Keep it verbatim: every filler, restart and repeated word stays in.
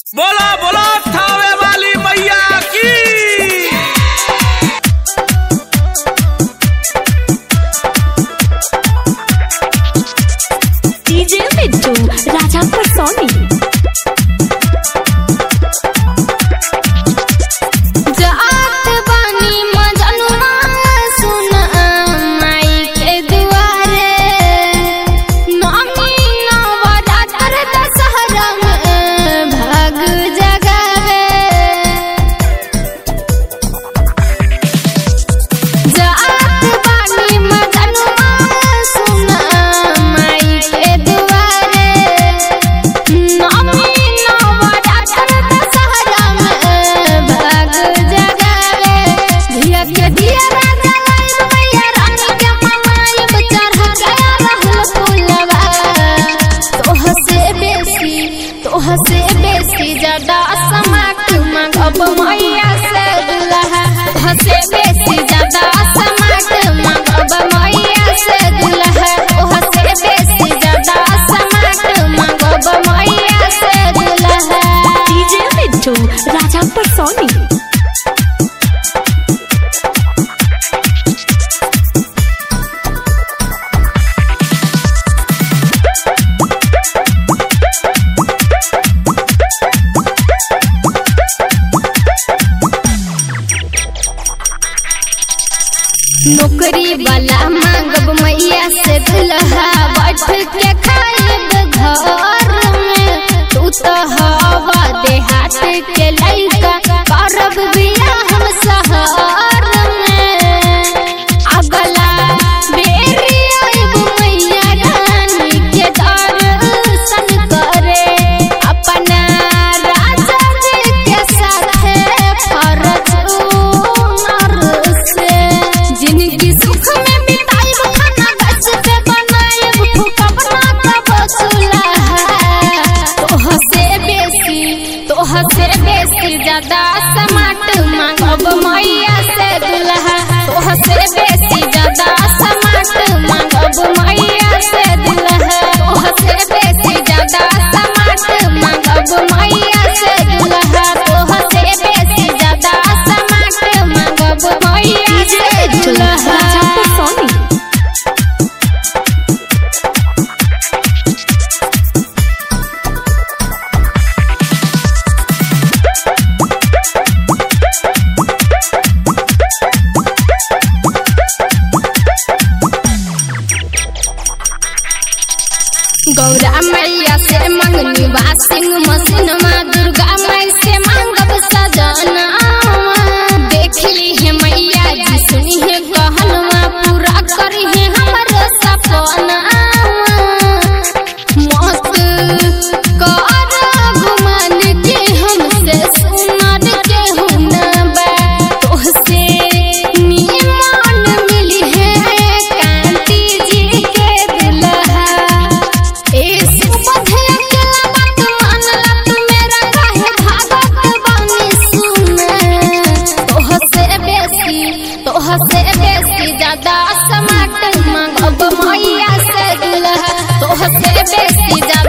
बोला बोला थावे वाली मैया की। डीजे मिट्टू राजापुर सोनी। हसे बेसी ज्यादा समाट मांगब मैया से दुल्हा। हसे बेसी ज्यादा समाट मांगब मैया से दुल्हा। हसे बेसी ज्यादा समाट मांगब मैया से दुल्हा। डीजे मिट्टू राजापुर सोनी। नौकरी वाला मांगब मैया से दुल्हा। बैठ के खाइब घर में तू तो हवा देहात के लइका। करब बियाह हम शहर में। अगला बेरी आइब मैया रानी के दर्शन करे। अपना राजा जी के साथे फरज उमर से। जिंदगी सुख में बिताइब खाना गैस पे बनाइब फूकब ना कब चूल्हा। तोह से बेसी तोह से बेसी ज्यादा समाट मांगब मैया से दुल्हा। तोह से बेसी ज्यादा समाट मांगब मैया से दुल्हा। तोह से बेसी ज्यादा समाट मांगब मैया से दुल्हा। तोह से बेसी ज्यादा समाट मांगब मैया से दुल्हा। राजापुर सोनी। गौरा मैया से मंगनी वाशिंग मशीन। माँ दुर्गा माई से मांगब सजना। देख ली है मैया जी सुनी है कहलवा। पूरा करी है हमर सपना। मत करब मन के हमसे सुनर के हुनबा। तोहसे निमन मिली है कांती जी के दुल्हा। ए सुबधे अकेला बात मानला तू मेरा काहे भागत बानी सुन। तोह से बेसी तोह से बेसी ज्यादा समाट मांगब मैया से दुल्हा। तोह से बेसी ज्यादा